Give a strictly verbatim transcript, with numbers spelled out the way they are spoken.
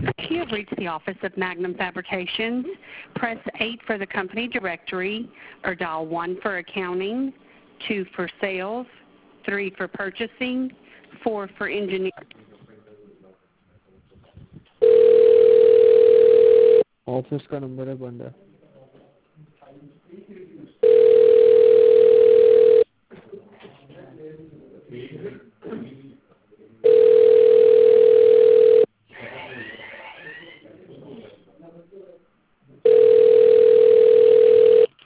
You have reached the office of Magnum Fabrications. Press eight for the company directory, or dial one for accounting, two for sales, three for purchasing, four for engineering. Office का number है बंदा